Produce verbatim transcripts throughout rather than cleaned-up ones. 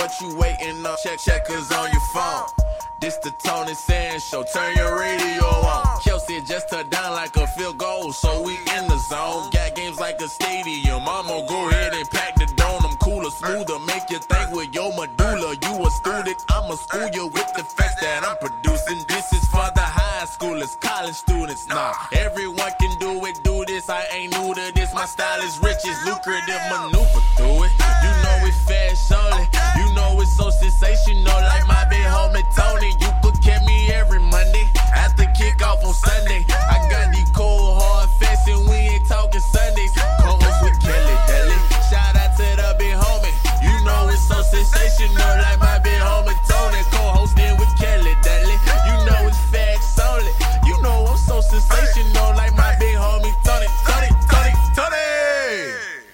what you waiting on? Check checkers on your phone. This the Tony Sands Show, turn your radio on. Kelsey just touched down like a field goal, so we in the zone. Got games like a stadium, I'ma go ahead and pack the dome. I'm cooler, smoother, make you think with your medulla. You a student, I'ma school you with the facts that I'm producing. This is for the high schoolers, college students. Nah, everyone can do it, do this. I ain't new to this, my style is rich, it's lucrative, maneuver through it. You know it's fast only, you know it's so sensational, like my big homie Tony. You could catch me every Monday after kickoff on Sunday. I got these cold hard facts and we ain't talking Sundays. Co-host with Kelly Deli. Shout out to the big homie. You know it's so sensational, like my big homie Tony. Co-hosting with Kelly Deli. You know it's facts only. You know I'm so sensational, like my big homie Tony. Tony, Tony, Tony.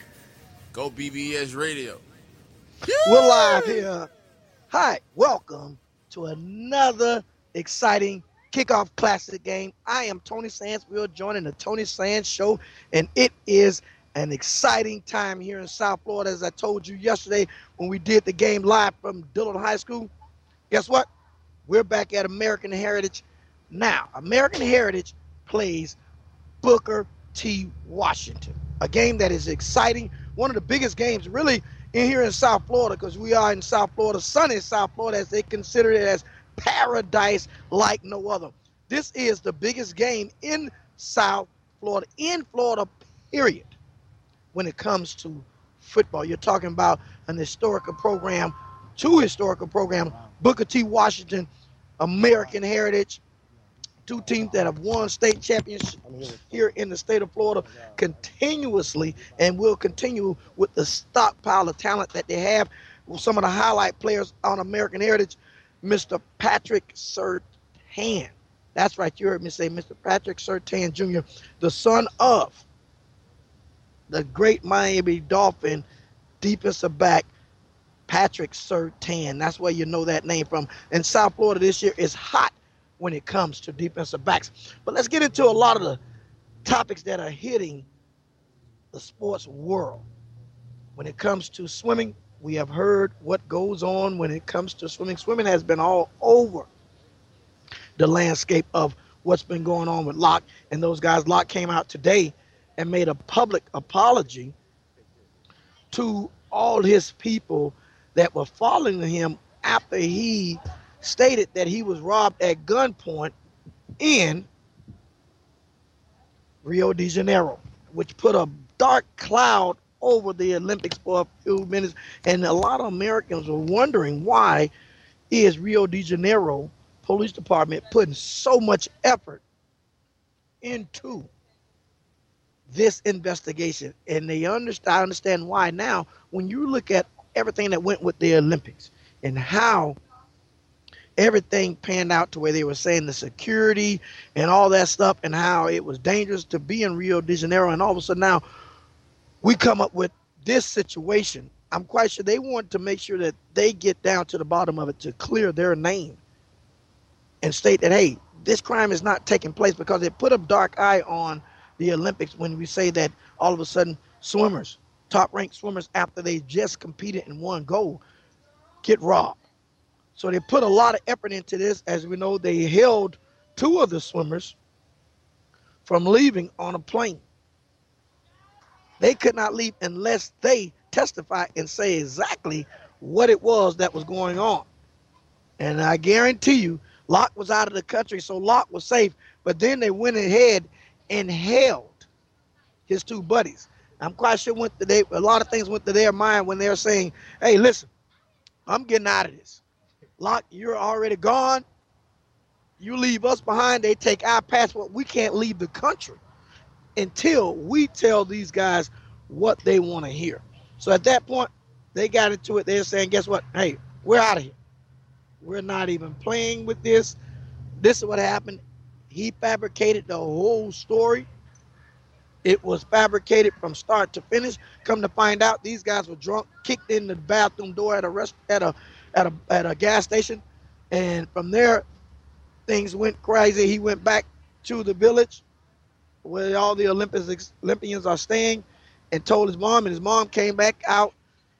Go B B S Radio. We're live here. Hi, welcome to another exciting kickoff classic game. I am Tony Sands. We're joining the Tony Sands Show, and it is an exciting time here in South Florida. As I told you yesterday when we did the game live from Dillon High School, guess what? We're back at American Heritage. Now, American Heritage plays Booker T. Washington, a game that is exciting, one of the biggest games really in here in South Florida, because we are in South Florida, sunny South Florida, as they consider it as paradise like no other. This is the biggest game in South Florida, in Florida, period, when it comes to football. You're talking about an historical program, two historical programs, Booker T. Washington, American Heritage, two teams that have won state championships here in the state of Florida continuously and will continue with the stockpile of talent that they have. Some of the highlight players on American Heritage, Mister Patrick Surtain. That's right, you heard me say Mister Patrick Surtain Junior, the son of the great Miami Dolphin defensive back, Patrick Surtain. That's where you know that name from. And South Florida this year is hot when it comes to defensive backs. But let's get into a lot of the topics that are hitting the sports world. When it comes to swimming, we have heard what goes on when it comes to swimming. Swimming has been all over the landscape of what's been going on with Locke and those guys. Locke came out today and made a public apology to all his people that were following him after he stated that he was robbed at gunpoint in Rio de Janeiro, which put a dark cloud over the Olympics for a few minutes. And a lot of Americans were wondering, why is Rio de Janeiro Police Department putting so much effort into this investigation? And they understand, I understand why now when you look at everything that went with the Olympics and how everything panned out to where they were saying the security and all that stuff and how it was dangerous to be in Rio de Janeiro. And all of a sudden now we come up with this situation. I'm quite sure they want to make sure that they get down to the bottom of it to clear their name and state that, hey, this crime is not taking place, because it put a dark eye on the Olympics when we say that all of a sudden swimmers, top-ranked swimmers, after they just competed and won gold, get robbed. So they put a lot of effort into this. As we know, they held two of the swimmers from leaving on a plane. They could not leave unless they testify and say exactly what it was that was going on. And I guarantee you, Locke was out of the country, so Locke was safe. But then they went ahead and held his two buddies. I'm quite sure went to they, a lot of things went to their mind when they're saying, hey, listen, I'm getting out of this. Locke, you're already gone. You leave us behind, they take our passport. We can't leave the country until we tell these guys what they want to hear. So at that point, they got into it. They're saying, guess what? Hey, we're out of here. We're not even playing with this. This is what happened. He fabricated the whole story. It was fabricated from start to finish. Come to find out, these guys were drunk, kicked in the bathroom door at a rest at a at a at a gas station, and from there, things went crazy. He went back to the village where all the Olympics Olympians are staying, and told his mom, and his mom came back out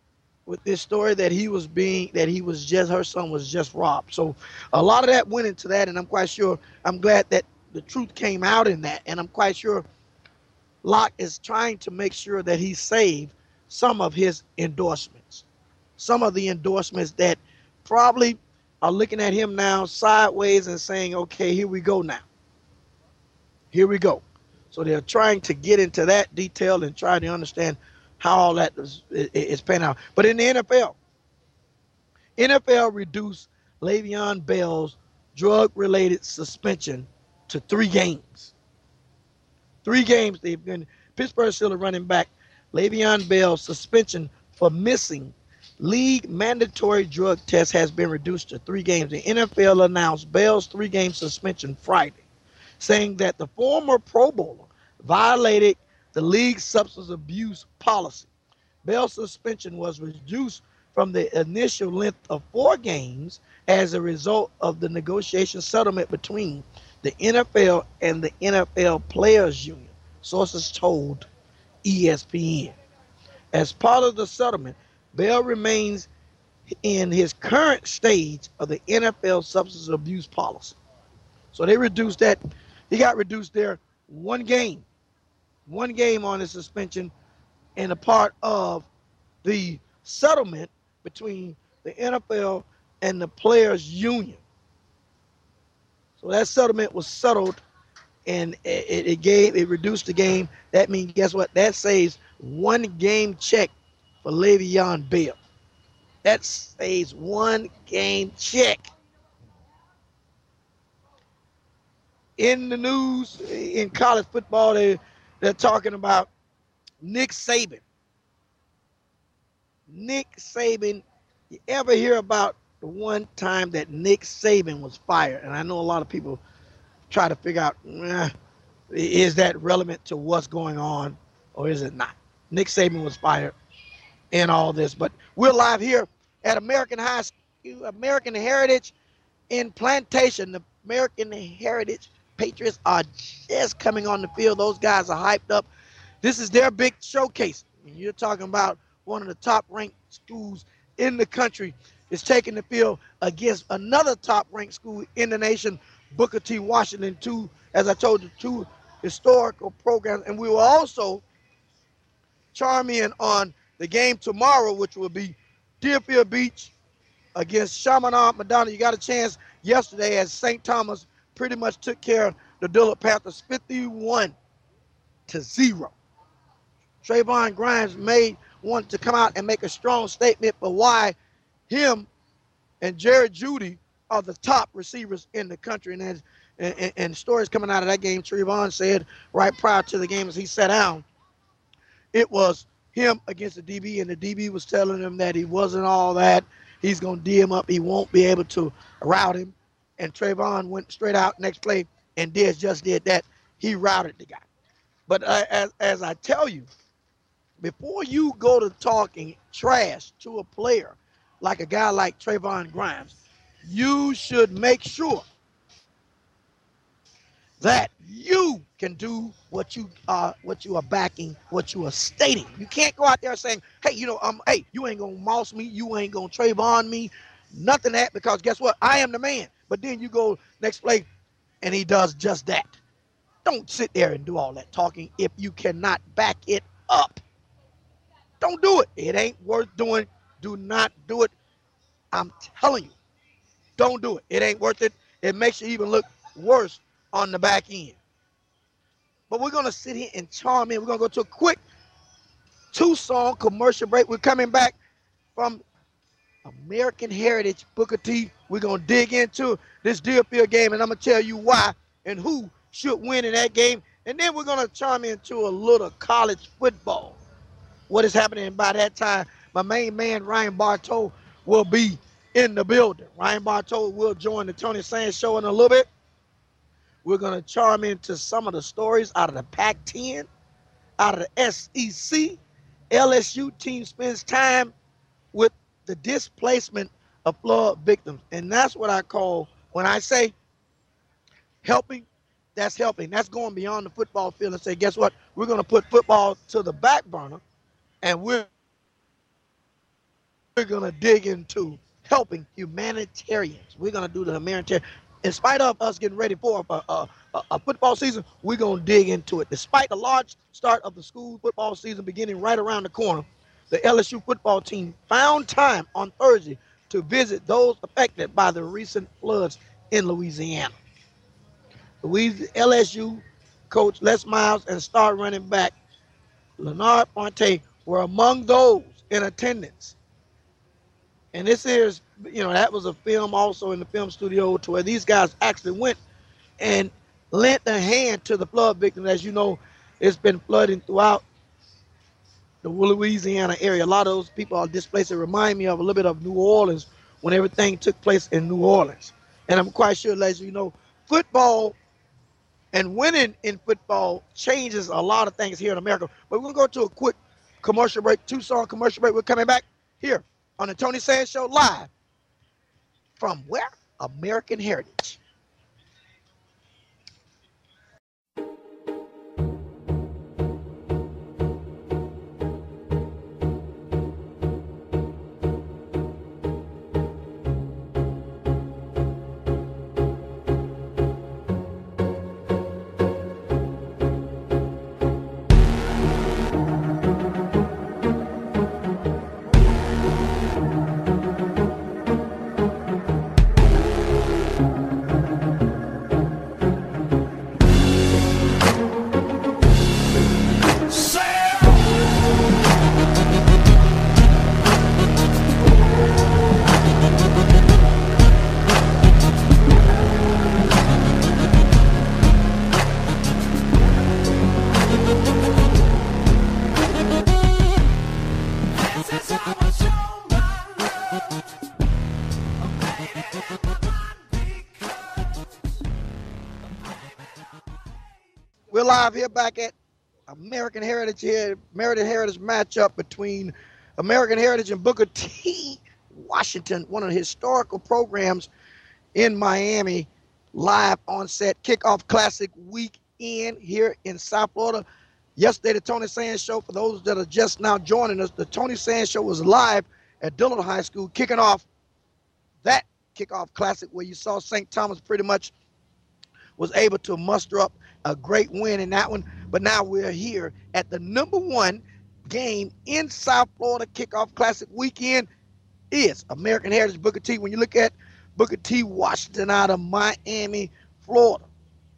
with this story that he was being that he was just her son was just robbed. So a lot of that went into that, and I'm quite sure I'm glad that the truth came out in that, and I'm quite sure Locke is trying to make sure that he saved some of his endorsements, some of the endorsements that probably are looking at him now sideways and saying, okay, here we go now. Here we go. So they're trying to get into that detail and try to understand how all that is, is panning out. But in the N F L, N F L reduced Le'Veon Bell's drug-related suspension to three games. Three games they've been. Pittsburgh Steelers running back Le'Veon Bell's suspension for missing league mandatory drug tests has been reduced to three games. The N F L announced Bell's three-game suspension Friday, saying that the former Pro Bowler violated the league's substance abuse policy. Bell's suspension was reduced from the initial length of four games as a result of the negotiation settlement between the N F L and the N F L Players Union, sources told E S P N. As part of the settlement, Bell remains in his current stage of the N F L substance abuse policy. So they reduced that. He got reduced there one game, one game on his suspension, and a part of the settlement between the N F L and the Players Union. So that settlement was settled, and it, it gave it reduced the game. That means, guess what? That saves one game check for Le'Veon Bell. That saves one game check. In the news, in college football, they, they're talking about Nick Saban. Nick Saban, you ever hear about the one time that Nick Saban was fired? And I know a lot of people try to figure out, eh, is that relevant to what's going on or is it not? Nick Saban was fired in all this. But we're live here at American High School, American Heritage in Plantation. The American Heritage Patriots are just coming on the field. Those guys are hyped up. This is their big showcase. You're talking about one of the top-ranked schools in the country is taking the field against another top-ranked school in the nation, Booker T. Washington, two, as I told you, two historical programs. And we will also chime in on the game tomorrow, which will be Deerfield Beach against Chaminade Madonna. You got a chance yesterday as Saint Thomas pretty much took care of the Dillard Panthers fifty-one to zero. Trayvon Grimes made wanted to come out and make a strong statement for why him and Jerry Jeudy are the top receivers in the country. And, as, and, and stories coming out of that game, Trayvon said right prior to the game as he sat down, it was him against the D B, and the D B was telling him that he wasn't all that. He's going to D him up. He won't be able to route him. And Trayvon went straight out next play and did just did that. He routed the guy. But uh, as, as I tell you, before you go to talking trash to a player like a guy like Trayvon Grimes, you should make sure that you can do what you are, what you are backing, what you are stating. You can't go out there saying, hey, you know, um, hey, you ain't gonna moss me, you ain't gonna Trayvon me, nothing that, because guess what? I am the man. But then you go next play and he does just that. Don't sit there and do all that talking if you cannot back it up. Don't do it. It ain't worth doing. Do not do it. I'm telling you, don't do it. It ain't worth it. It makes you even look worse on the back end. But we're going to sit here and charm in. We're going to go to a quick two-song commercial break. We're coming back from American Heritage, Booker T. We're going to dig into this Deerfield game, and I'm going to tell you why and who should win in that game. And then we're going to charm into a little college football. What is happening by that time? My main man, Ryan Bartow, will be in the building. Ryan Bartow will join the Tony Sands show in a little bit. We're going to charm into some of the stories out of the Pac ten, out of the S E C. L S U team spends time with the displacement of flood victims. And that's what I call, when I say helping, that's helping. That's going beyond the football field and say, guess what? We're going to put football to the back burner, and we're we're going to dig into helping humanitarians. We're going to do the humanitarian. In spite of us getting ready for a, a, a, a football season, we're going to dig into it. Despite the large start of the school football season beginning right around the corner, the L S U football team found time on Thursday to visit those affected by the recent floods in Louisiana. Louisiana L S U coach Les Miles and star running back Leonard Fonte were among those in attendance. And this is, you know, that was a film also in the film studio to where these guys actually went and lent a hand to the flood victims. As you know, it's been flooding throughout the Louisiana area. A lot of those people are displaced. It remind me of a little bit of New Orleans when everything took place in New Orleans. And I'm quite sure, as you know, football and winning in football changes a lot of things here in America. But we're going to go to a quick commercial break, two-song commercial break. We're coming back here on the Tony Sands Show live from where? American Heritage. We're live here back at American Heritage here, American Heritage matchup between American Heritage and Booker T. Washington, one of the historical programs in Miami, live on set kickoff classic weekend here in South Florida. Yesterday, the Tony Sands Show, for those that are just now joining us, the Tony Sands Show was live at Dillard High School, kicking off that kickoff classic where you saw Saint Thomas pretty much was able to muster up a great win in that one. But now we're here at the number one game in South Florida kickoff classic weekend is American Heritage Booker T. When you look at Booker T. Washington out of Miami, Florida,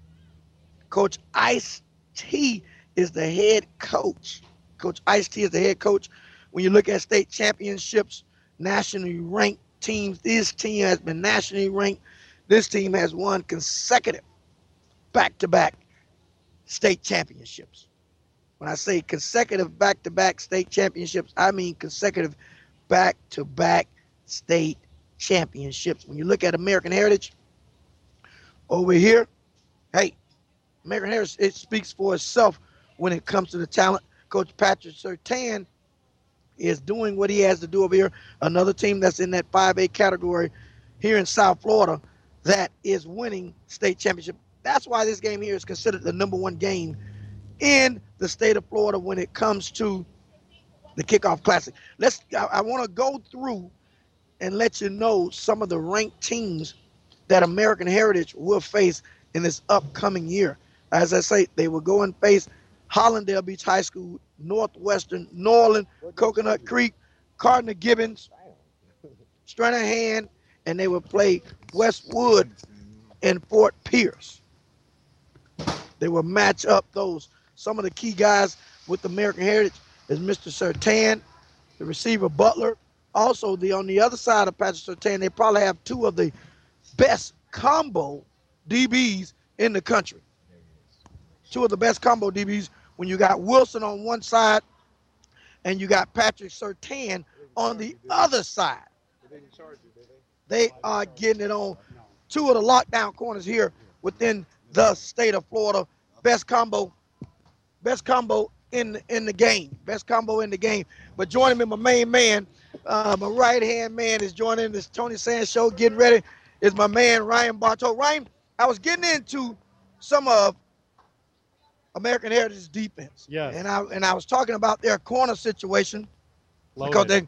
Coach Ice-T is the head coach. Coach Ice-T is the head coach. When you look at state championships, nationally ranked teams, this team has been nationally ranked. This team has won consecutive back-to-back state championships. When I say consecutive back-to-back state championships, I mean consecutive back-to-back state championships. When you look at American Heritage over here, hey, American Heritage, it speaks for itself when it comes to the talent. Coach Patrick Surtain is doing what he has to do over here. Another team that's in that five A category here in South Florida that is winning state championship. That's why this game here is considered the number one game in the state of Florida when it comes to the kickoff classic. Let's. I, I want to go through and let you know some of the ranked teams that American Heritage will face in this upcoming year. As I say, they will go and face Hollandale Beach High School, Northwestern, Norland, Coconut Creek, Cardinal Gibbons, Stranahan, and they will play Westwood and Fort Pierce. They will match up those. Some of the key guys with American Heritage is Mister Surtain, the receiver Butler. Also, the on the other side of Patrick Surtain, they probably have two of the best combo D Bs in the country. Two of the best combo D Bs when you got Wilson on one side and you got Patrick Surtain on the other side. They are getting it on. Two of the lockdown corners here within the state of Florida. Best combo, best combo in, in the game. Best combo in the game. But joining me, my main man, uh, my right-hand man is joining this Tony Sands Show. Getting ready is my man, Ryan Bartow. Ryan, I was getting into some of American Heritage defense. Yes. And I and I was talking about their corner situation. Loaded. Because they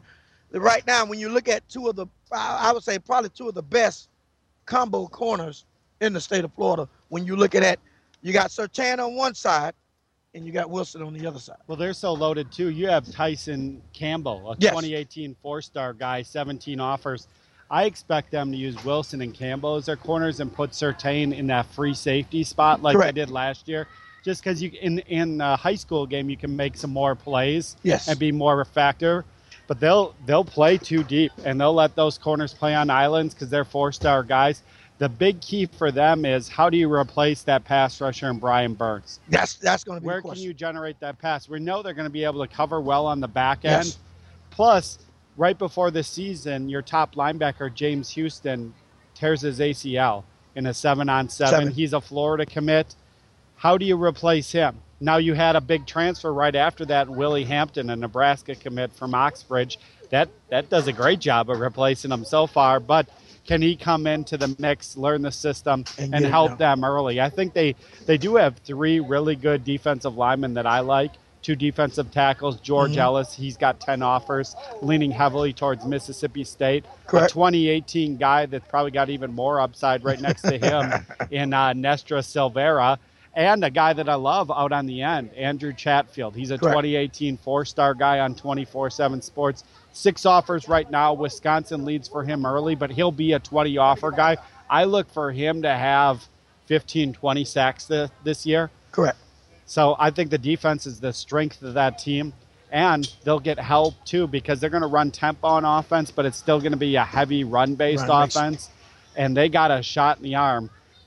right now, when you look at two of the, I would say probably two of the best combo corners in the state of Florida. When you look at that, you got Surtain on one side, and you got Wilson on the other side. Well, they're so loaded too. You have Tyson Campbell, a yes. twenty eighteen four-star guy, seventeen offers. I expect them to use Wilson and Campbell as their corners and put Surtain in that free safety spot like Correct. they did last year. Just because you in in a high school game you can make some more plays yes. and be more effective. But they'll they'll play too deep, and they'll let those corners play on islands because they're four-star guys. The big key for them is how do you replace that pass rusher in Brian Burns? That's that's going to be Where the question. Can you generate that pass? We know they're going to be able to cover well on the back end. Yes. Plus, right before the season, your top linebacker, James Houston, tears his A C L in a seven-on-seven. Seven. He's a Florida commit. How do you replace him? Now you had a big transfer right after that, Willie Hampton, a Nebraska commit from Oxbridge. That that does a great job of replacing him so far, but can he come into the mix, learn the system, and, and help them early? I think they, they do have three really good defensive linemen that I like. Two defensive tackles, George mm-hmm. Ellis, he's got ten offers, leaning heavily towards Mississippi State. Correct. A twenty eighteen guy that's probably got even more upside right next to him in uh, Nestra Silvera. And a guy that I love out on the end, Andrew Chatfield. He's a Correct. twenty eighteen four-star guy on twenty-four seven Sports. Six offers right now. Wisconsin leads for him early, but he'll be a twenty offer guy. I look for him to have fifteen, twenty sacks th- this year. Correct. So I think the defense is the strength of that team, and they'll get help too because they're going to run tempo on offense, but it's still going to be a heavy run-based Run offense, and they got a shot in the arm.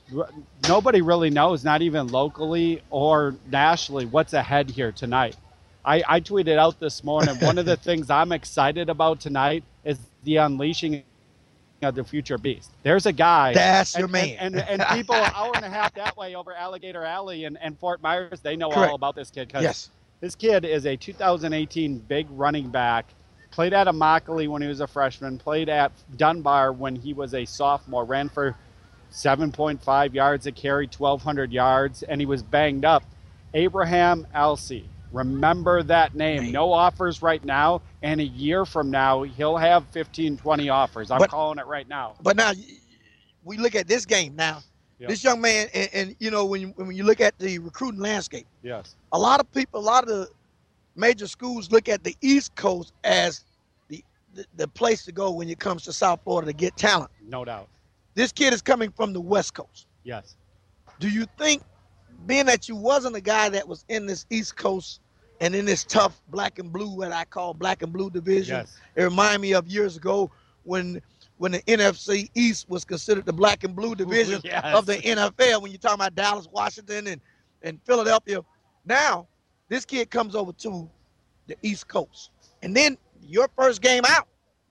Nobody really knows, not even locally or nationally, what's ahead here tonight. I, I tweeted out this morning, one of the things I'm excited about tonight is the unleashing of the future beast. There's a guy. That's and, your man. And, and, and people an hour and a half that way over Alligator Alley and, and Fort Myers, they know Correct. all about this kid. Because yes. this kid is a two thousand eighteen big running back. Played at Immokalee when he was a freshman. Played at Dunbar when he was a sophomore. Ran for seven point five yards a carry, twelve hundred yards, and he was banged up. Abraham Alsey. Remember that name. No offers right now, and a year from now, he'll have fifteen, twenty offers. I'm but, calling it right now. But now, we look at this game now. Yep. This young man, and, and you know, when you, when you look at the recruiting landscape, yes, a lot of people, a lot of the major schools look at the East Coast as the, the, the place to go when it comes to South Florida to get talent. No doubt. This kid is coming from the West Coast. Yes. Do you think, being that you wasn't a guy that was in this East Coast and in this tough black and blue, what I call black and blue division, yes. It reminded me of years ago when when the N F C East was considered the black and blue division yes. of the N F L, when you're talking about Dallas, Washington, and, and Philadelphia. Now, this kid comes over to the East Coast. And then your first game out,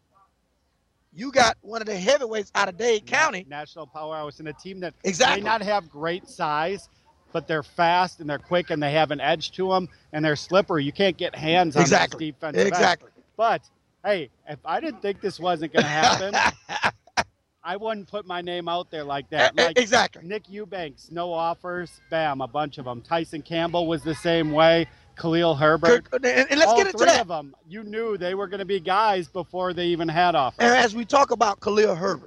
you got one of the heavyweights out of Dade County. National powerhouse, and a team that exactly. may not have great size, but they're fast and they're quick and they have an edge to them and they're slippery. You can't get hands on exactly. this defensive Exactly. end. But, hey, if I didn't think this wasn't going to happen, I wouldn't put my name out there like that. Like exactly. Nick Eubanks, no offers, bam, a bunch of them. Tyson Campbell was the same way. Khalil Herbert. And, and let's all get into three that. of them, you knew they were going to be guys before they even had offers. And as we talk about Khalil Herbert,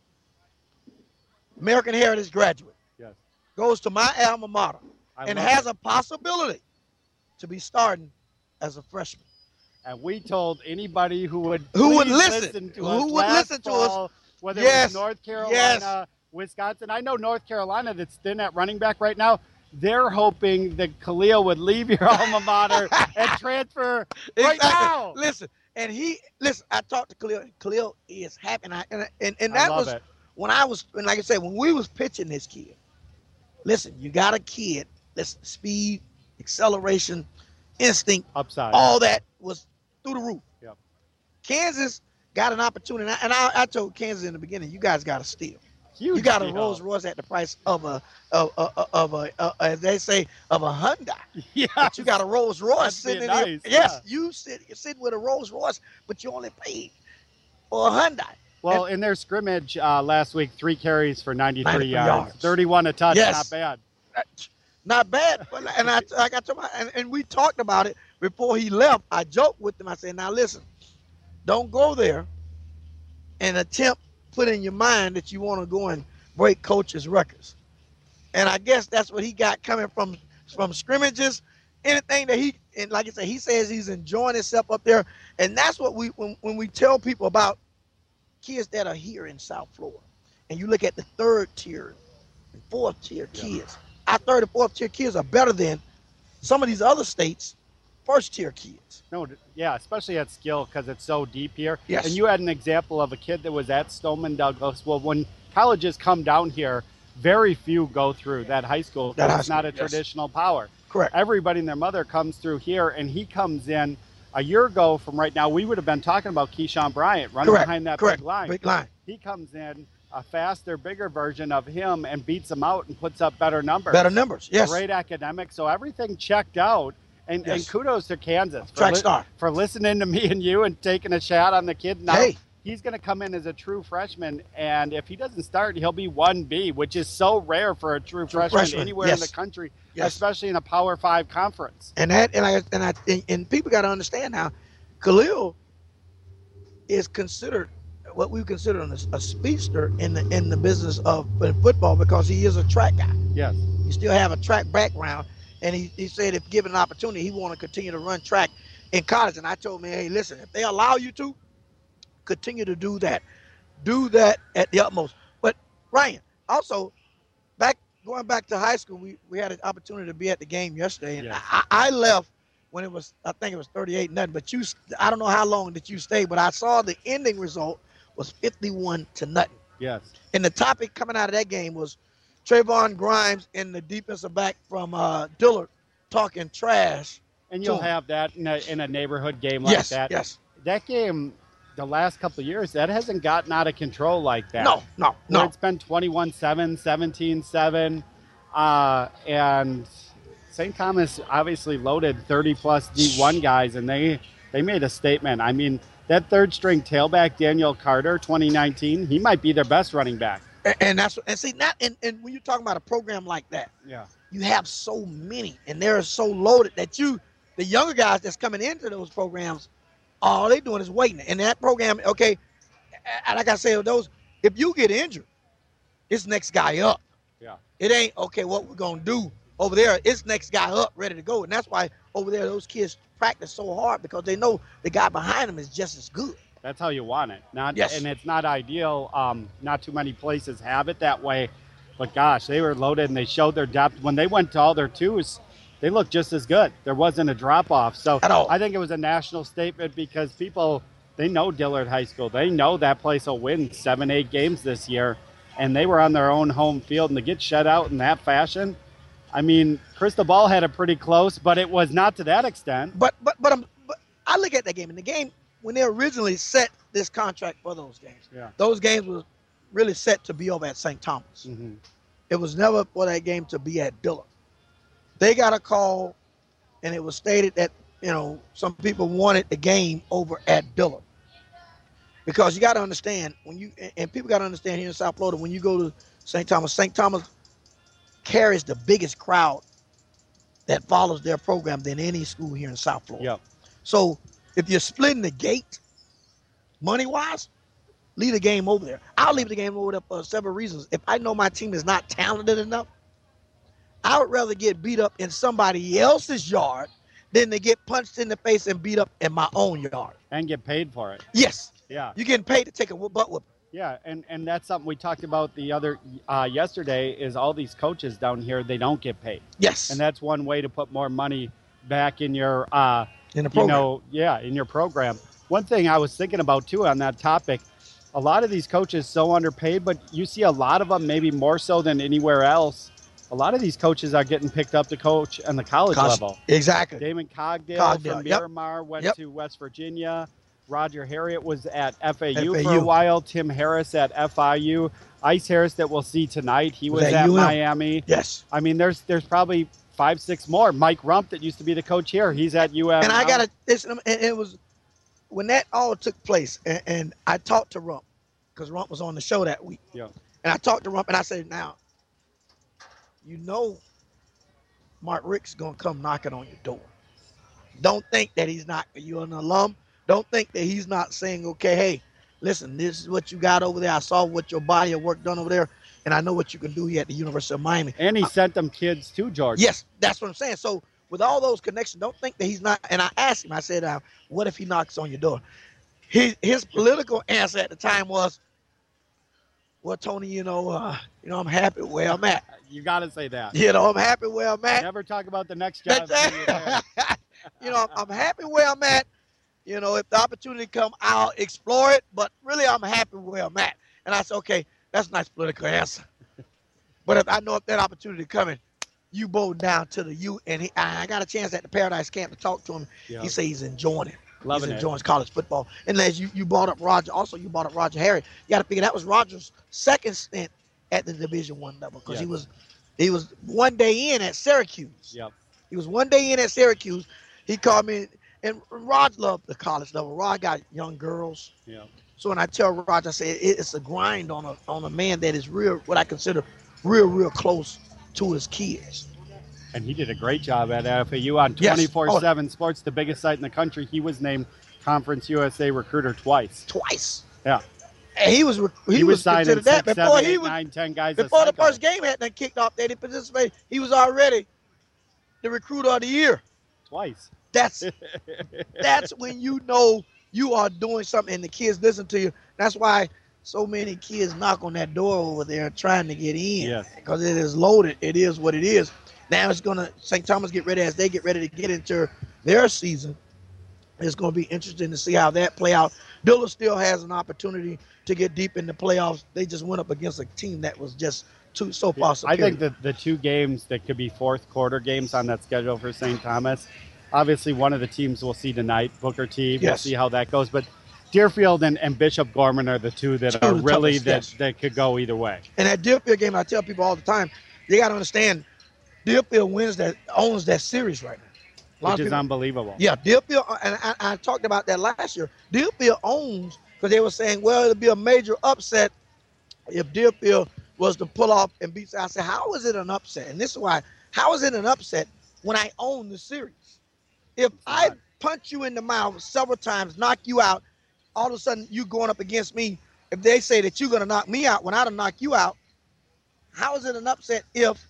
American Heritage graduate, yes, goes to my alma mater I and love has it. a possibility to be starting as a freshman. And we told anybody who would who would listen, listen to who us would last listen to fall, us, whether yes, it was North Carolina, yes. Wisconsin. I know North Carolina that's thin at running back right now. They're hoping that Khalil would leave your alma mater and transfer right exactly. now. Listen, and he listen. I talked to Khalil. Khalil is happy, and I, and, and, and that I love was it. when I was, and like I said, when we was pitching this kid. Listen, you got a kid. Listen, speed, acceleration, instinct, upside, all that was through the roof. Yep. Kansas got an opportunity, and I, I told Kansas in the beginning, you guys got to steal. Huge you got a deal. Rolls Royce at the price of a of a, of a, uh, as they say, of a Hyundai. Yeah, but you got a Rolls Royce That'd sitting be in nice, here. yeah. Yes, you sit you're sitting with a Rolls Royce, but you only paid for a Hyundai. Well, and, in their scrimmage uh, last week, three carries for ninety-three, ninety-three yards, yards, thirty-one a touch. Yes. Not bad. Not bad. But, and I like I told my, and, and we talked about it before he left. I joked with him. I said, now listen, Don't go there and attempt put in your mind that you want to go and break coaches' records. And I guess that's what he got coming from from scrimmages, anything that he, and like I said, he says he's enjoying himself up there. And that's what we, when, when we tell people about kids that are here in South Florida, and you look at the third tier and fourth tier Yeah. kids, our third and fourth tier kids are better than some of these other states' first tier kids. No, d- yeah, especially at skill because it's so deep here. Yes. And you had an example of a kid that was at Stoneman Douglas. Well, when colleges come down here, very few go through that high school That because high it's not a school, yes. traditional power. Correct. Everybody and their mother comes through here, and he comes in a year ago from right now. We would have been talking about Keyshawn Bryant running Correct. behind that Correct. big line. Big line. He comes in a faster, bigger version of him and beats him out and puts up better numbers. Better numbers. Yes. Great academics. So everything checked out. And, Yes. and kudos to Kansas for, Track star. for listening to me and you and taking a shot on the kid. Now, Hey. he's going to come in as a true freshman, and if he doesn't start, he'll be one B, which is so rare for a true, True freshman, freshman, anywhere in yes. the country, Yes. especially in a Power Five conference. And that, and I, and I, and, and people got to understand now, Khalil is considered what we consider a, a speedster in the in the business of football because he is a track guy. Yes. He still have a track background, and he, he said if given an opportunity, he want to continue to run track in college. And I told him, hey, listen, if they allow you to, continue to do that, do that at the utmost. But Ryan, also, back going back to high school, we, we had an opportunity to be at the game yesterday, and Yes. I, I left when it was, I think it was thirty-eight nothing. But you, I don't know how long that you stayed, but I saw the ending result was fifty-one to nothing. Yes. And the topic coming out of that game was Trayvon Grimes and the defensive back from uh, Dillard talking trash. And you'll So- have that in a, in a neighborhood game like Yes, that. yes. That game, the last couple of years, that hasn't gotten out of control like that. No, no, Where no. It's been twenty-one seven, seventeen seven, uh, and Saint Thomas obviously loaded thirty plus D one guys, and they they made a statement. I mean, that third string tailback Daniel Carter, twenty nineteen, he might be their best running back. And, and that's and see not and, and when you're talking about a program like that, Yeah. you have so many and they're so loaded that you the younger guys that's coming into those programs, all they doing is waiting. And that program, okay, and like I said, those if you get injured, it's next guy up. Yeah. It ain't okay what we're gonna do over there. It's next guy up, ready to go. And that's why over there those kids practice so hard because they know the guy behind them is just as good. That's how you want it. Not Yes. and it's not ideal. Um, not too many places have it that way. But gosh, they were loaded and they showed their depth. When they went to all their twos, they looked just as good. There wasn't a drop off. So At all. I think it was a national statement because people they know Dillard High School. They know that place will win seven, eight games this year. And they were on their own home field and to get shut out in that fashion. I mean, Crystal Ball had it pretty close, but it was not to that extent. But but but, I'm, but I look at that game and the game when they originally set this contract for those games. Yeah. Those games was really set to be over at Saint Thomas. Mm-hmm. It was never for that game to be at Dillard. They got a call, and it was stated that you know some people wanted the game over at Dillard because you got to understand when you and- and people got to understand here in South Florida when you go to Saint Thomas, Saint Thomas carries the biggest crowd that follows their program than any school here in South Florida. Yep. So if you're splitting the gate, money wise, leave the game over there. I'll leave the game over there for several reasons. If I know my team is not talented enough, I would rather get beat up in somebody else's yard than to get punched in the face and beat up in my own yard. And get paid for it. Yes, Yeah. you're getting paid to take a whoop- butt whooping. Yeah, and, and that's something we talked about the other uh, yesterday is all these coaches down here, they don't get paid. Yes, And that's one way to put more money back in your, uh, in the you program. know, yeah, in your program. One thing I was thinking about too on that topic, a lot of these coaches so underpaid, but you see a lot of them, maybe more so than anywhere else. A lot of these coaches are getting picked up to coach on the college Cost- level. Exactly. Damon Cogdale, Cogdale, from yep. Miramar went Yep. to West Virginia. Roger Harriet was at F A U, for F A U. a while. Tim Harris at F I U. Ice Harris that we'll see tonight. He was, Was at at U M. Miami. Yes. I mean, there's there's probably five, six more. Mike Rump that used to be the coach here. He's at U M. And I now. got to, and it was when that all took place, and, and I talked to Rump because Rump was on the show that week. Yeah. And I talked to Rump and I said, now, you know, Mark Rick's going to come knocking on your door. Don't think that he's not, you're an alum, don't think that he's not saying, okay, hey, listen, this is what you got over there. I saw what your body of work done over there, and I know what you can do here at the University of Miami. And he uh, sent them kids to Georgia. Yes, that's what I'm saying. So with all those connections, don't think that he's not. And I asked him, I said, uh, what if he knocks on your door? His, his political answer at the time was, well, Tony, you know, uh, you know, I'm happy where I'm at. You got to say that. You know, I'm happy where I'm at. Never talk about the next job. You know, I'm happy where I'm at. You know, if the opportunity come, I'll explore it. But really, I'm happy where I'm at. And I said, okay, that's a nice political answer. But if I know if that opportunity coming, you bow down to the U. And he, I got a chance at the Paradise Camp to talk to him. Yep. He said he's enjoying it. Loving he's it. enjoying college football. And as you, you brought up Roger, also you brought up Roger Harry. You got to figure that was Roger's second stint at the Division One level because yes. he was he was one day in at Syracuse. Yep. He was one day in at Syracuse. He called me, and Rod loved the college level. Rod got young girls. Yeah. So when I tell Rod, I say it's a grind on a on a man that is real, what I consider real, real close to his kids. And he did a great job at F A U on twenty-four seven yes. oh. Sports, the biggest site in the country. He was named Conference U S A Recruiter twice. Twice. Yeah. And he was he, he was, was considered that six, before seven, he eight, was nine, ten guys. Before the first game had been kicked off, they didn't participate. He was already the Recruiter of the Year. Twice. That's that's when you know you are doing something and the kids listen to you. That's why so many kids knock on that door over there trying to get in. Yes. Because it is loaded. It is what it is. Now it's gonna Saint Thomas get ready as they get ready to get into their season. It's gonna be interesting to see how that play out. Dillard still has an opportunity to get deep in the playoffs. They just went up against a team that was just too so far superior. I think that the two games that could be fourth quarter games on that schedule for Saint Thomas, obviously one of the teams we'll see tonight, Booker T. We'll yes. see how that goes. But Deerfield and, and Bishop Gorman are the two that two are really toughest, that, yes. that could go either way. And that Deerfield game, I tell people all the time, you got to understand, Deerfield wins that owns that series right now. Which is people, unbelievable. Yeah, Deerfield, and I, I talked about that last year. Deerfield owns, because they were saying, well, it'd be a major upset if Deerfield was to pull off and beat. I said, how is it an upset? And this is why, how is it an upset when I own the series? If I punch you in the mouth several times, knock you out, all of a sudden you going up against me, if they say that you're going to knock me out when I done knock you out, how is it an upset if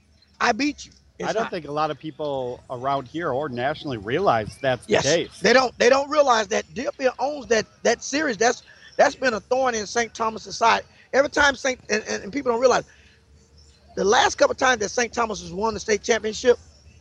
I beat you? It's I don't not. think a lot of people around here or nationally realize that's yes, the case. They don't they don't realize that Deerfield owns that that series. That's that's been a thorn in Saint Thomas's side. Every time Saint and, and, and people don't realize the last couple of times that Saint Thomas has won the state championship,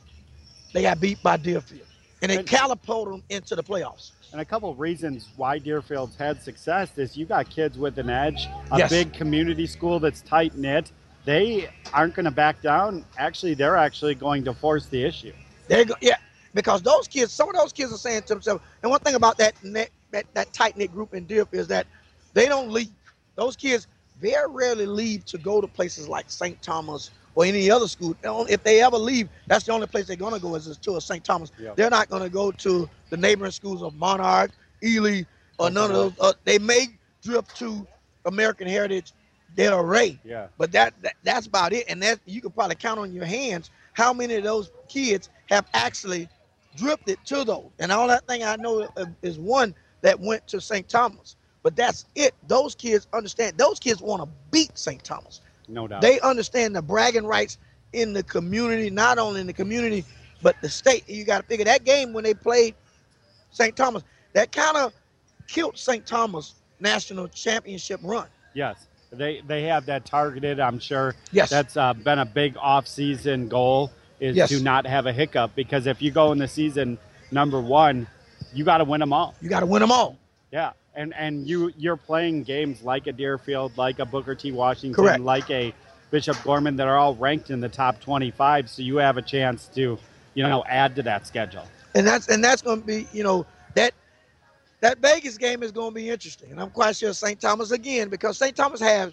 they got beat by Deerfield. And it catapulted them into the playoffs. And a couple of reasons why Deerfield's had success is you got kids with an edge, a yes. big community school that's tight knit. They aren't going to back down. Actually, they're actually going to force the issue. They go, yeah, because those kids, some of those kids are saying to themselves, and one thing about that net, that, that tight-knit group in Deerfield is that they don't leave. Those kids very rarely leave to go to places like Saint Thomas or any other school. If they ever leave, that's the only place they're going to go is to a Saint Thomas. Yep. They're not going to go to the neighboring schools of Monarch, Ely, or none of those. Uh, they may drift to American Heritage, Del Rey. Yeah. But that, that that's about it. And that you can probably count on your hands how many of those kids have actually drifted to those. And all that thing I know is one that went to Saint Thomas. But that's it. Those kids understand. Those kids want to beat Saint Thomas. No doubt. They understand the bragging rights in the community, not only in the community, but the state. You got to figure that game when they played Saint Thomas, that kind of killed Saint Thomas national championship run. Yes. They they have that targeted, I'm sure. Yes. That's uh, been a big off-season goal is yes. to not have a hiccup, because if you go in the season number one, you got to win them all. You got to win them all. Yeah, and and you you're playing games like a Deerfield, like a Booker T. Washington, correct. Like a Bishop Gorman that are all ranked in the top twenty-five, so you have a chance to, you know, add to that schedule. And that's and that's going to be, you know, that that Vegas game is going to be interesting, and I'm quite sure Saint Thomas again, because Saint Thomas has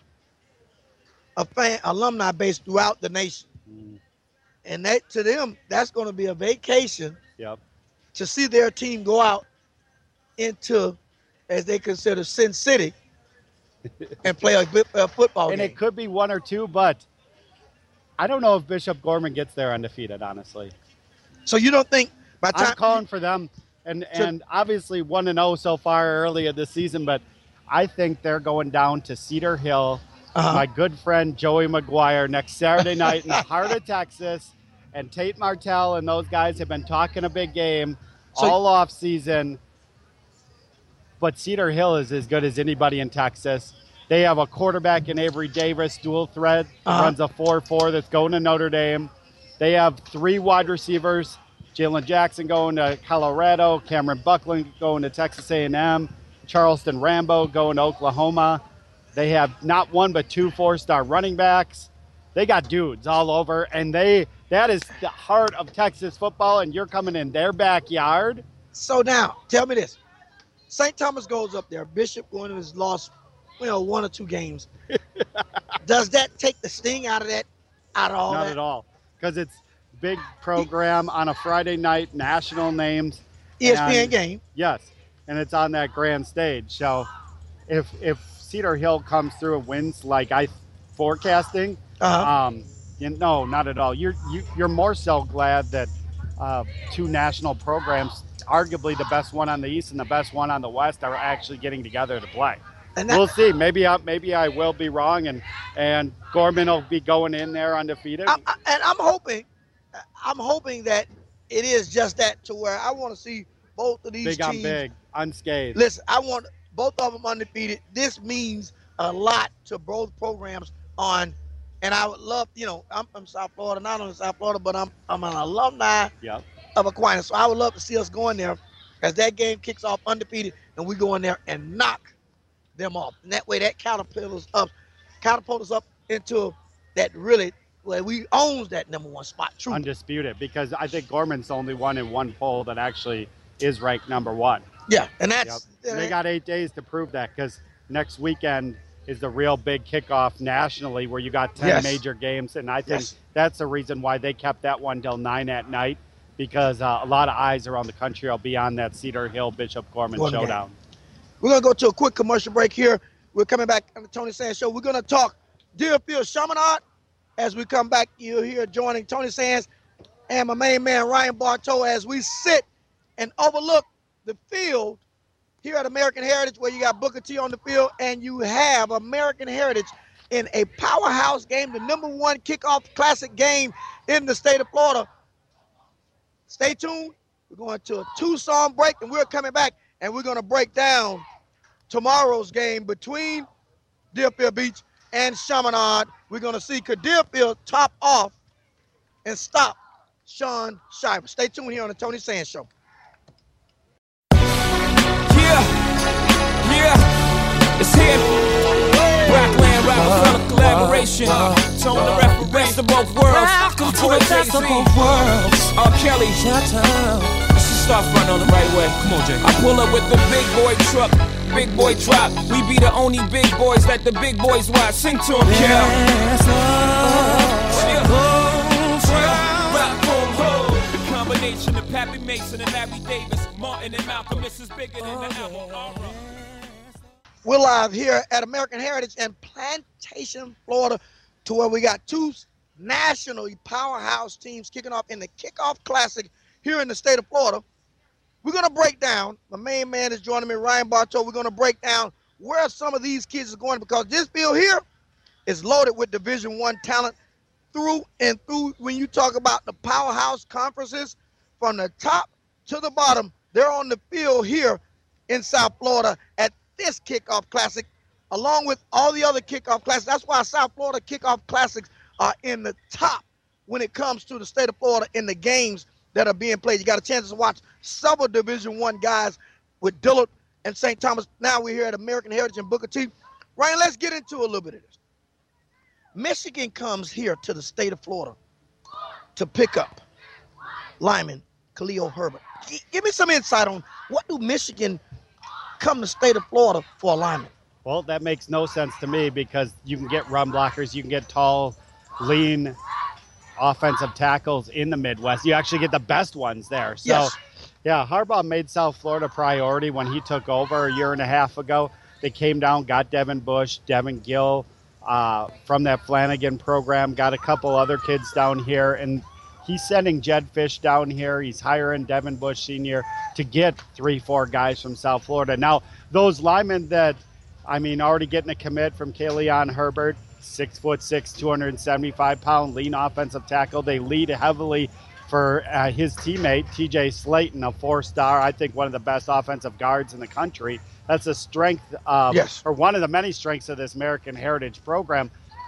a fan alumni base throughout the nation, mm. and that to them that's going to be a vacation. Yep. To see their team go out into, as they consider, Sin City and play a, a football and game. And it could be one or two, but I don't know if Bishop Gorman gets there undefeated, honestly. So you don't think by time I'm calling for them And and obviously one and oh so far early in the season, but I think they're going down to Cedar Hill. Uh-huh. My good friend Joey McGuire next Saturday night in the heart of Texas. And Tate Martell and those guys have been talking a big game So- all off season. But Cedar Hill is as good as anybody in Texas. They have a quarterback in Avery Davis, dual threat, Uh-huh. runs a four four that's going to Notre Dame. They have three wide receivers. Jalen Jackson going to Colorado, Cameron Buckland going to Texas A and M, Charleston Rambo going to Oklahoma. They have not one but two four-star running backs. They got dudes all over, and they that is the heart of Texas football, and you're coming in their backyard. So now, tell me this. Saint Thomas goes up there. Bishop going to his lost, you know, one or two games. Does that take the sting out of that, out of all Not that? at all, because it's big program on a Friday night, national names. E S P N and- game. Yes, and it's on that grand stage. So if if Cedar Hill comes through and wins like I forecasting, Uh-huh. um, you, no, not at all. You're you, you're more so glad that uh, two national programs, arguably the best one on the East and the best one on the West, are actually getting together to play. And that, We'll see. Maybe I, maybe I will be wrong, and and Gorman will be going in there undefeated. I, I, and I'm hoping, I'm hoping that it is just that to where I want to see both of these big teams. on big, unscathed. Listen, I want both of them undefeated. This means a lot to both programs on, and I would love, you know, I'm from South Florida, not only South Florida, but I'm I'm an alumni Yep. of Aquinas. So I would love to see us go in there as that game kicks off undefeated, and we go in there and knock them off. And that way, that catapults up, catapults us up into that really where we owns that number one spot. True. Undisputed, because I think Gorman's the only one in one poll that actually is ranked number one. Yeah, and Yep. that's And they got eight days to prove that, because next weekend is the real big kickoff nationally where you got ten Yes. major games. And I think Yes. that's the reason why they kept that one till nine at night, because uh, a lot of eyes around the country will be on that Cedar Hill Bishop Gorman One game. showdown. We're going to go to a quick commercial break here. We're coming back on the Tony Sands Show. We're going to talk Deerfield Chaminade. As we come back, you'll hear joining Tony Sands and my main man, Ryan Bartow, as we sit and overlook the field here at American Heritage, where you got Booker T on the field, and you have American Heritage in a powerhouse game, the number one kickoff classic game in the state of Florida. Stay tuned. We're going to a two-song break, and we're coming back, and we're going to break down tomorrow's game between Deerfield Beach and Chaminade. We're going to see could Deerfield top off and stop Sean Shiver. Stay tuned here on the Tony Sands Show. Yeah, yeah, it's here. Rockland, Rockefeller collaboration. Tone the reference to both worlds. Welcome to the best of both worlds. R. Kelly, let's just start fronting on the right way. Come on, Jay. I pull up with the big boy truck, big boy drop. We be the only big boys that the big boys watch. Sing to them, Kel. Yes, Yeah. love, Yeah. Rock, boom, ho. The combination of Pappy Mason and Larry Davis, Martin and Malcolm. This is bigger than the album. Uh-huh. We're live here at American Heritage in Plantation, Florida, to where we got two national powerhouse teams kicking off in the Kickoff Classic here in the state of Florida. We're going to break down, my main man is joining me, Ryan Bartow. We're going to break down where some of these kids are going, because this field here is loaded with Division One talent through and through. When you talk about the powerhouse conferences, from the top to the bottom, they're on the field here in South Florida at this Kickoff Classic, along with all the other Kickoff Classics. That's why South Florida Kickoff Classics are in the top when it comes to the state of Florida in the games that are being played. You got a chance to watch several Division One guys with Dillard and Saint Thomas. Now we're here at American Heritage and Booker T. Ryan, let's get into a little bit of this. Michigan comes here to the state of Florida to pick up lineman Khalil Herbert. G- Give me some insight on what do Michigan come to the state of Florida for a lineman? Well, that makes no sense to me, because you can get run blockers, you can get tall, lean offensive tackles in the Midwest. You actually get the best ones there. So, Yes. yeah, Harbaugh made South Florida priority when he took over a year and a half ago. They came down, got Devin Bush, Devin Gill uh, from that Flanagan program, got a couple other kids down here, and he's sending Jed Fish down here. He's hiring Devin Bush Senior to get three, four guys from South Florida. Now, those linemen that, I mean, already getting a commit from Kaleon Herbert, six foot six, two hundred seventy-five pound lean offensive tackle. They lead heavily for uh, his teammate, T J Slayton, a four-star, I think one of the best offensive guards in the country. That's a strength, of, yes. or one of the many strengths of this American Heritage program.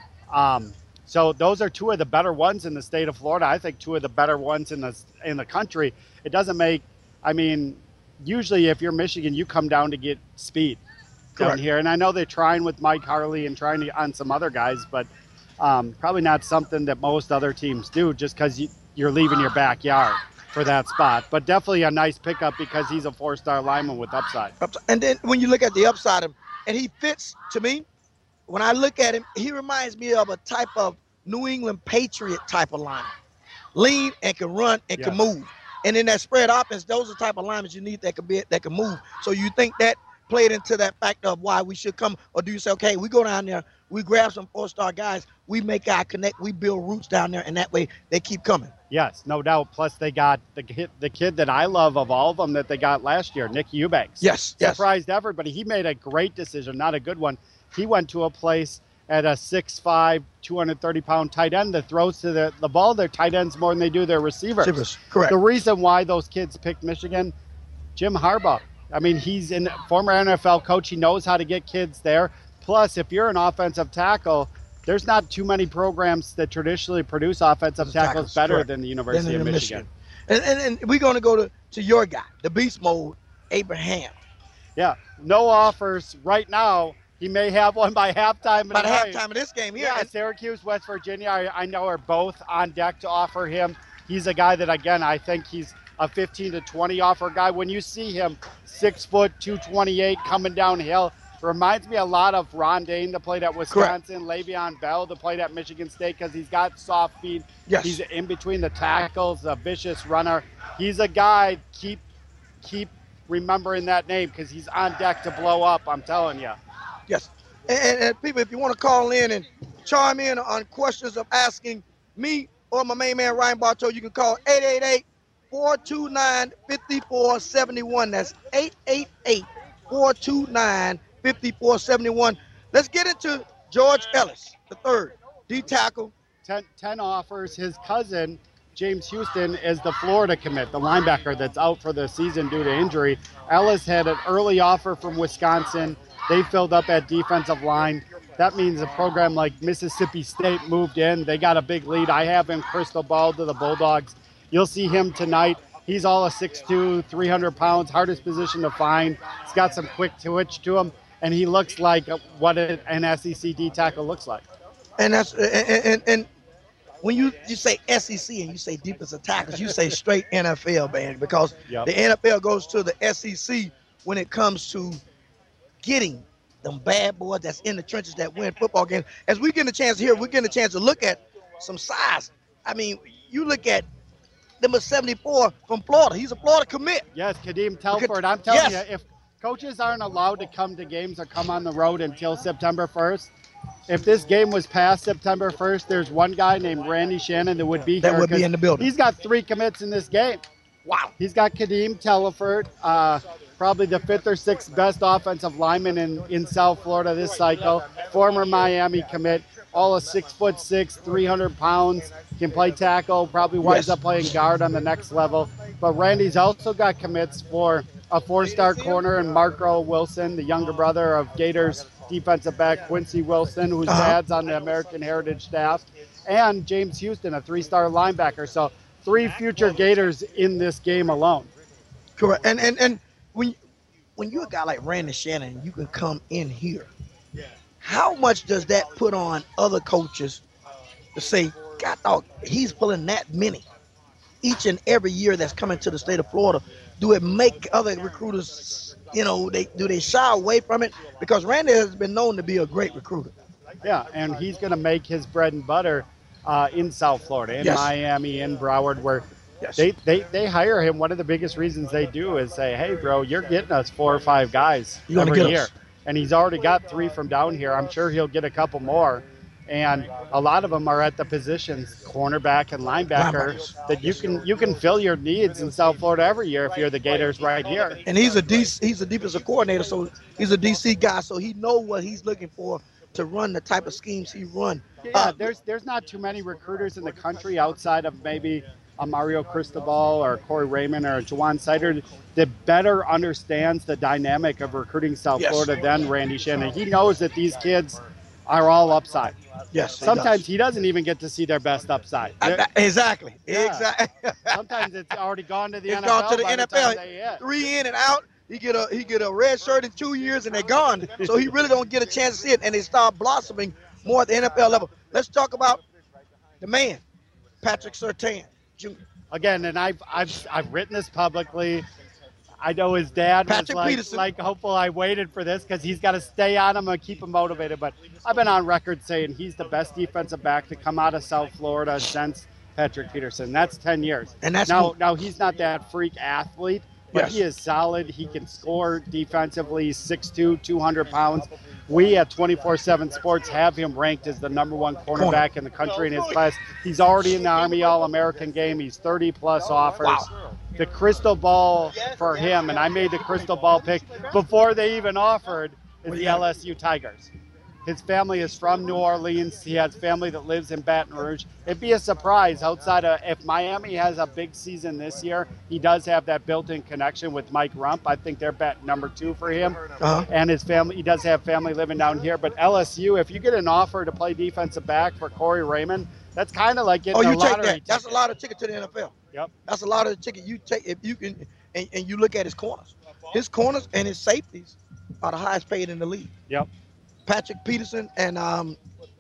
Um, so those are two of the better ones in the state of Florida. I think two of the better ones in the in the country. It doesn't make, I mean, usually if you're Michigan, you come down to get speed down Correct. here. And I know they're trying with Mike Harley and trying to, on some other guys, but um, probably not something that most other teams do just because you, you're leaving your backyard for that spot. But definitely a nice pickup because he's a four-star lineman with upside. And then when you look at the upside of him, and he fits, to me, when I look at him, he reminds me of a type of New England Patriot type of lineman. Lean and can run and Yes. can move. And in that spread offense, those are the type of linemen you need that can be that can move. So you think that played into that factor of why we should come, or do you say, okay, we go down there, we grab some four-star guys, we make our connect, we build roots down there, and that way they keep coming. Yes, no doubt. Plus they got the kid, the kid that I love of all of them that they got last year, Nick Eubanks. Yes, yes. Surprised everybody. He made a great decision, not a good one. He went to a place at a six five, two hundred thirty pound tight end that throws to the, the ball their tight ends more than they do their receivers. Receivers, correct. The reason why those kids picked Michigan, Jim Harbaugh. I mean, he's a former N F L coach. He knows how to get kids there. Plus, if you're an offensive tackle, there's not too many programs that traditionally produce offensive tackles, tackles, better correct. than the University Than of in Michigan. Michigan. And, and, and we're going to go to, to your guy, the beast mode, Abraham. Yeah, no offers right now. He may have one by halftime. By the tonight. halftime of this game here. Yeah, and- Syracuse, West Virginia, I, I know are both on deck to offer him. He's a guy that, again, I think he's a fifteen to twenty offer guy. When you see him, six foot, two twenty-eight, coming downhill, reminds me a lot of Ron Dane that played at Wisconsin, Le'Veon Bell that played at Michigan State because he's got soft feet. Yes. He's in between the tackles, a vicious runner. He's a guy, keep keep remembering that name because he's on deck to blow up, I'm telling you. Yes. And, and, and people, if you want to call in and chime in on questions of asking me or my main man Ryan Bartow, you can call eight eight eight, four two nine, five four seven one. That's eight eight eight, four two nine, five four seven one. Let's get into George Ellis, the third, D tackle. ten, ten offers. His cousin, James Houston, is the Florida commit, the linebacker that's out for the season due to injury. Ellis had an early offer from Wisconsin. They filled up at defensive line. That means a program like Mississippi State moved in. They got a big lead. I have him crystal ball to the Bulldogs. You'll see him tonight. He's all a six two, three hundred pounds, hardest position to find. He's got some quick twitch to him, and he looks like what an S E C D tackle looks like. And that's and, and, and when you, you say S E C and you say defensive tackles, you say straight N F L, man, because Yep. the N F L goes to the S E C when it comes to getting them bad boys that's in the trenches that win football games. As we get a chance here, we're getting a chance to look at some size. I mean, you look at number seventy-four from Florida. He's a Florida commit. Yes, Kadeem Telford. I'm telling Yes. you, if coaches aren't allowed to come to games or come on the road until September first, if this game was past September first, there's one guy named Randy Shannon that would be That here. would be 'cause in the building. He's got three commits in this game. Wow. He's got Kadeem Telford, uh, probably the fifth or sixth best offensive lineman in, in South Florida this cycle. Former Miami commit, all a six foot six, three hundred pounds, can play tackle, probably winds Yes. up playing guard on the next level. But Randy's also got commits for a four-star corner in Marco Wilson, the younger brother of Gators defensive back Quincy Wilson, whose Uh-huh. dad's on the American Heritage staff, and James Houston, a three-star linebacker. So three future Gators in this game alone. Correct. And and and when when you're a guy like Randy Shannon, you can come in here. How much does that put on other coaches to say, God, dog, he's pulling that many each and every year that's coming to the state of Florida? Do it make other recruiters, you know, they do they shy away from it? Because Randy has been known to be a great recruiter. Yeah, and he's going to make his bread and butter uh, in South Florida, in Yes. Miami, in Broward, where Yes. they, they, they hire him. One of the biggest reasons they do is say, hey, bro, you're getting us four or five guys You're gonna every get year. us. And he's already got three from down here. I'm sure he'll get a couple more. And a lot of them are at the positions, cornerback and linebacker, Linebackers. that you can you can fill your needs in South Florida every year if you're the Gators right here. And he's a D C, he's a defensive coordinator, so he's a D C guy, so he know what he's looking for to run the type of schemes he run. Yeah, Uh, there's there's not too many recruiters in the country outside of maybe a Mario Cristobal or Corey Raymond or Jawan Sider that better understands the dynamic of recruiting South Yes. Florida than Randy Shannon. He knows that these kids are all upside. yes, he Sometimes does. he doesn't even get to see their best upside. I- I- exactly, Yeah. exactly. Sometimes it's already gone to the It's N F L. gone to the by N F time L. they hit. Three in and out. He get a he get a red shirt in two years and they're gone. So he really don't get a chance to see it, and they start blossoming more at the N F L level. Let's talk about the man, Patrick Surtain Junior Again, and I've I've I've written this publicly. I know his dad was Patrick like, Peterson. like hopeful I waited for this because he's got to stay on him and keep him motivated. But I've been on record saying he's the best defensive back to come out of South Florida since Patrick Peterson. That's ten years. And that's now who- now he's not that freak athlete, but Yes. he is solid. He can score defensively. He's six two, two hundred pounds. We at twenty-four seven Sports have him ranked as the number one cornerback in the country in his class. He's already in the Army All-American game. He's thirty plus offers. Wow. The crystal ball for him, and I made the crystal ball pick before they even offered, is the L S U Tigers. His family is from New Orleans. He has family that lives in Baton Rouge. It'd be a surprise outside of, if Miami has a big season this year, he does have that built-in connection with Mike Rump. I think they're bet number two for him. Uh-huh. And his family, he does have family living down here. But L S U, if you get an offer to play defensive back for Corey Raymond, that's kind of like getting Oh, a you take lottery that. That's a ticket. lot of ticket to the N F L. Yep. That's a lot of the ticket you take if you can, and, and you look at his corners. His corners and his safeties are the highest paid in the league. Yep. Patrick Peterson and um,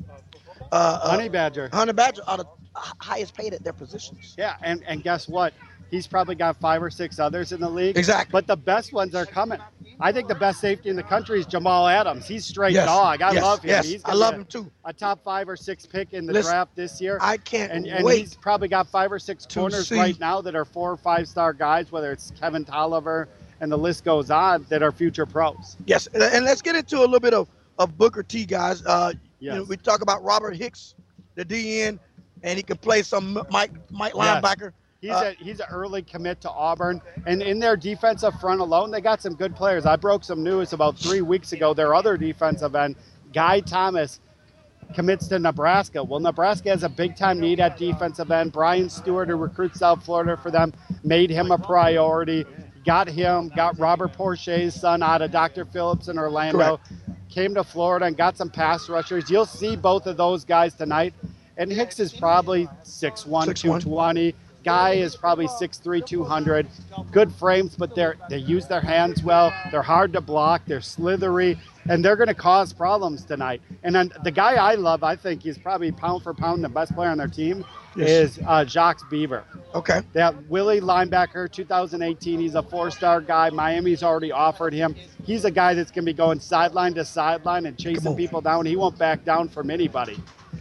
uh, uh, Honey Badger. Hunter Badger are the highest paid at their positions. Yeah, and, and guess what? He's probably got five or six others in the league. Exactly. But the best ones are coming. I think the best safety in the country is Jamal Adams. He's straight Yes, dog. I yes, love him. yes, He's I gonna love be him too. A top five or six pick in the Listen, draft this year. I can't and and wait. he's probably got five or six to corners see- right now that are four or five star guys, whether it's Kevin Tolliver and the list goes on, that are future pros. Yes, and- and let's get into a little bit of, of Booker T, guys. Uh, you know, Yes. we talk about Robert Hicks, the D N, and he can play some Mike Mike Yes. linebacker. He's Uh, a he's an early commit to Auburn, and in their defensive front alone, they got some good players. I broke some news about three weeks ago. Their other defensive end, Guy Thomas, commits to Nebraska. Well, Nebraska has a big time need at defensive end. Brian Stewart, who recruits South Florida for them, made him a priority. Got him, got Robert Porche's son out of Doctor Phillips in Orlando. Came to Florida and got some pass rushers. You'll see both of those guys tonight. And Hicks is probably six one, six two one. twenty. Guy is probably six three, two hundred. Good frames, but they're they use their hands well. They're hard to block. They're slithery, and they're going to cause problems tonight. And then the guy I love, I think he's probably pound for pound the best player on their team, Yes. is uh, Jacques Beaver. Okay. That Willie linebacker, two thousand eighteen. He's a four-star guy. Miami's already offered him. He's a guy that's going to be going sideline to sideline and Come chasing on. people down. He won't back down from anybody.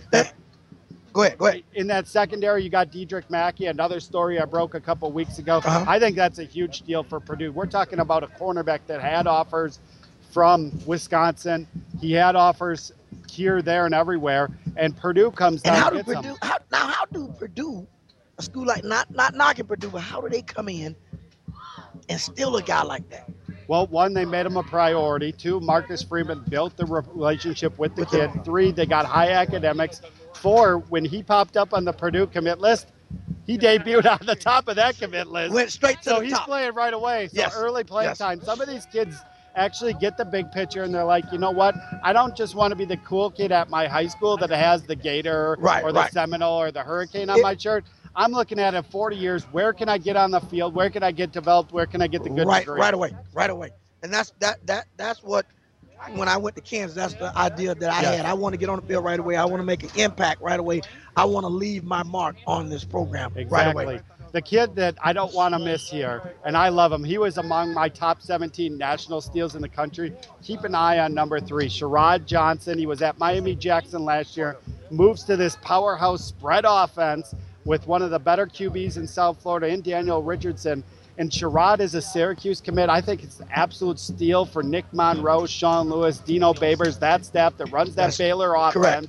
Go ahead. Go ahead. In that secondary, you got Dedrick Mackey, another story I broke a couple weeks ago. Uh-huh. I think that's a huge deal for Purdue. We're talking about a cornerback that had offers from Wisconsin. He had offers here, there, and everywhere. And Purdue comes And down how and do gets Purdue? him. How, now, how do Purdue, a school like not not knocking Purdue, but how do they come in and steal a guy like that? Well, one, they made him a priority. Two, Marcus Freeman built the relationship with the With kid. the- Three, they got high academics. Four, when he popped up on the Purdue commit list, he debuted on the top of that commit list. Went straight to So the he's top. playing right away. So Yes. early playing Yes. time. Some of these kids actually get the big picture and they're like, you know what? I don't just want to be the cool kid at my high school that has the Gator Right, or the right. Seminole or the Hurricane on It- my shirt. I'm looking at it forty years. Where can I get on the field? Where can I get developed? Where can I get the good right, degree? right away, right away. And that's that that that's what when I went to Kansas, that's the idea that I Yes. had. I want to get on the field right away. I want to make an impact right away. I want to leave my mark on this program right Exactly. away. The kid that I don't want to miss here, and I love him. He was among my top seventeen national steals in the country. Keep an eye on number three, Sherrod Johnson. He was at Miami Jackson last year. Moves to this powerhouse spread offense with one of the better Q Bs in South Florida, in Daniel Richardson. And Sherrod is a Syracuse commit. I think it's an absolute steal for Nick Monroe, Sean Lewis, Dino Babers, that staff that runs that That's Baylor correct. offense.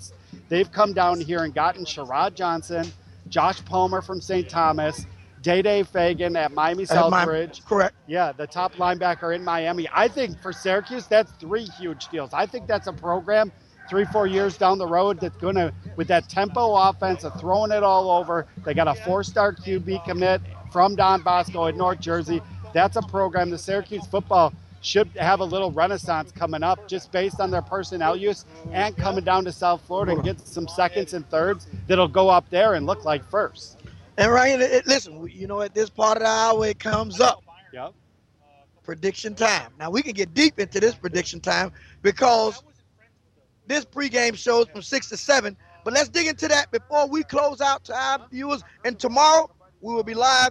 they've come down here and gotten Sherrod Johnson, Josh Palmer from Saint Thomas, Day-Day Fagan at Miami Southbridge. Correct. Yeah, the top linebacker in Miami. I think for Syracuse, that's three huge deals. I think that's a program three, four years down the road that's going to, with that tempo offense of throwing it all over. They got a four-star Q B commit from Don Bosco in North Jersey. That's a program the Syracuse football should have a little renaissance coming up just based on their personnel use and coming down to South Florida and get some seconds and thirds that'll go up there and look like first. And Ryan, it, it, listen, you know, at this part of the hour, it comes up. Yep. Prediction time. Now, we can get deep into this prediction time because this pregame shows from six to seven. But let's dig into that before we close out to our viewers. And tomorrow, we will be live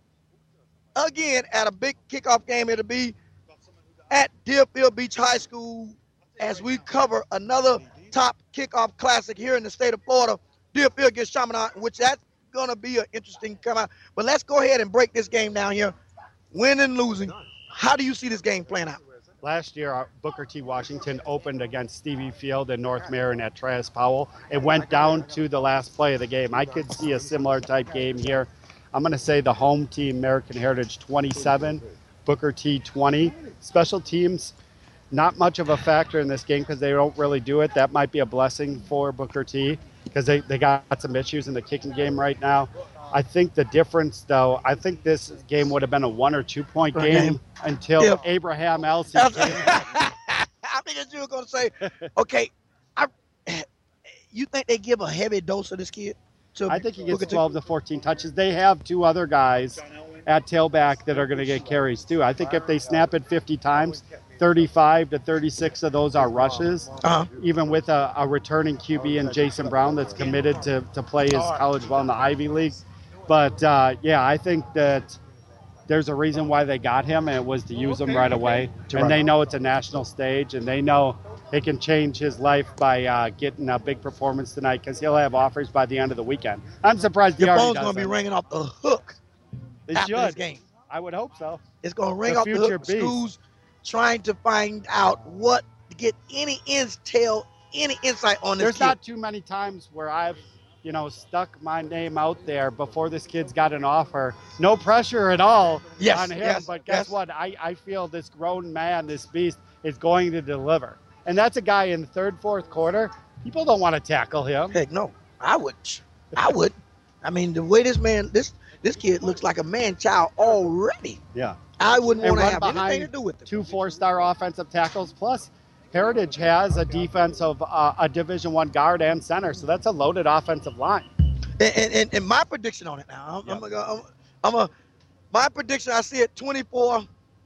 again at a big kickoff game. It'll be at Deerfield Beach High School as we cover another top kickoff classic here in the state of Florida. Deerfield against Chaminade, which that's going to be an interesting come out. But let's go ahead and break this game down here. Win and losing. How do you see this game playing out? Last year, our Booker T. Washington opened against Stevie Field in North Marion at Travis Powell. It went down to the last play of the game. I could see a similar type game here. I'm going to say the home team, American Heritage, twenty-seven, Booker T. twenty. Special teams, not much of a factor in this game because they don't really do it. That might be a blessing for Booker T because they, they got some issues in the kicking game right now. I think the difference, though, I think this game would have been a one or two point game until Yeah. Abraham Elsie came. I figured you were going to say, okay, I, you think they give a heavy dose of this kid? To I think he gets Booker T? twelve to fourteen touches. They have two other guys at tailback that are going to get carries, too. I think if they snap it fifty times, thirty-five to thirty-six of those are rushes, Uh-huh. even with a, a returning Q B in Jason Brown that's committed to, to play his college ball in the Ivy League. But, uh, yeah, I think that there's a reason why they got him, and it was to use him right away. And they know it's a national stage, and they know it can change his life by uh, getting a big performance tonight because he'll have offers by the end of the weekend. I'm surprised he Your already phone's does going to be that. ringing off the hook They after should. this game. I would hope so. It's going to ring The off the future hook. beast. Schools trying to find out what, to get any intel, any insight on this There's kid. not too many times where I've, you know, stuck my name out there before this kid's got an offer. No pressure at all Yes, on him, yes, but guess yes. what? I, I feel this grown man, this beast, is going to deliver. And that's a guy in the third, fourth quarter. People don't want to tackle him. Heck no, I would. I would. I mean, the way this man, this this kid looks like a man child already. Yeah. I wouldn't And want to run have anything behind to do with it. two four-star offensive tackles. Plus, Heritage has a defensive, uh, a Division One guard and center, so that's a loaded offensive line. And, and, and, and my prediction on it now, I'm, Yeah. I'm gonna go. I'm, I'm a. My prediction, I see it twenty-four.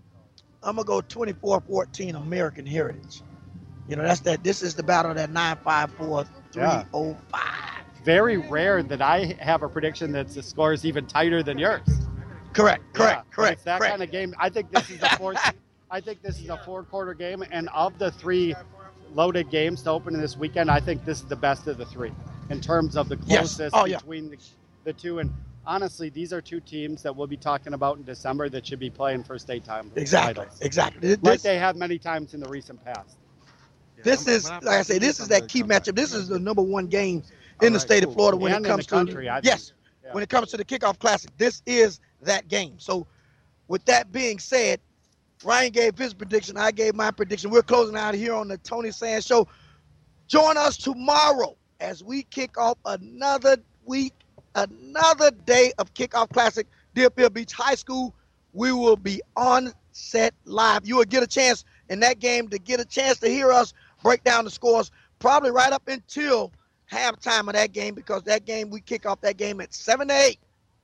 I'm gonna go twenty-four fourteen American Heritage. You know, that's that. This is the battle of that nine five four three oh five. Very rare that I have a prediction that the score is even tighter than yours. Correct. Correct. Yeah, but correct. It's that correct. kind of game. I think this is a fourth. I think this is a four-quarter game, and of the three loaded games to open in this weekend, I think this is the best of the three in terms of the Yes. closest Oh, yeah. between the, the two. And honestly, these are two teams that we'll be talking about in December that should be playing for state time Exactly. titles, Exactly. like This, they have many times in the recent past. this is, like I say, this is that key matchup. This is the number one game in the state of Florida when And it in comes the country, I to think. yes, Yeah. when it comes to the kickoff classic. This is that game. So, with that being said, Ryan gave his prediction. I gave my prediction. We're closing out here on the Tony Sands Show. Join us tomorrow as we kick off another week, another day of Kickoff Classic, Deerfield Beach High School. We will be on set live. You will get a chance in that game to get a chance to hear us break down the scores, probably right up until halftime of that game, because that game, we kick off that game at seven to eight.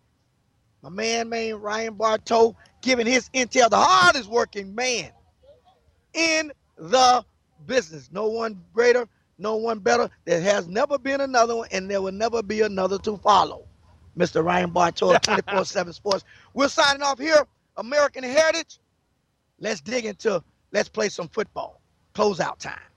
My man, man, Ryan Bartow, giving his intel, the hardest working man in the business. No one greater, no one better. There has never been another one, and there will never be another to follow. Mister Ryan Bartow of twenty-four seven Sports. We're signing off here, American Heritage. Let's dig into, let's play some football. Closeout time.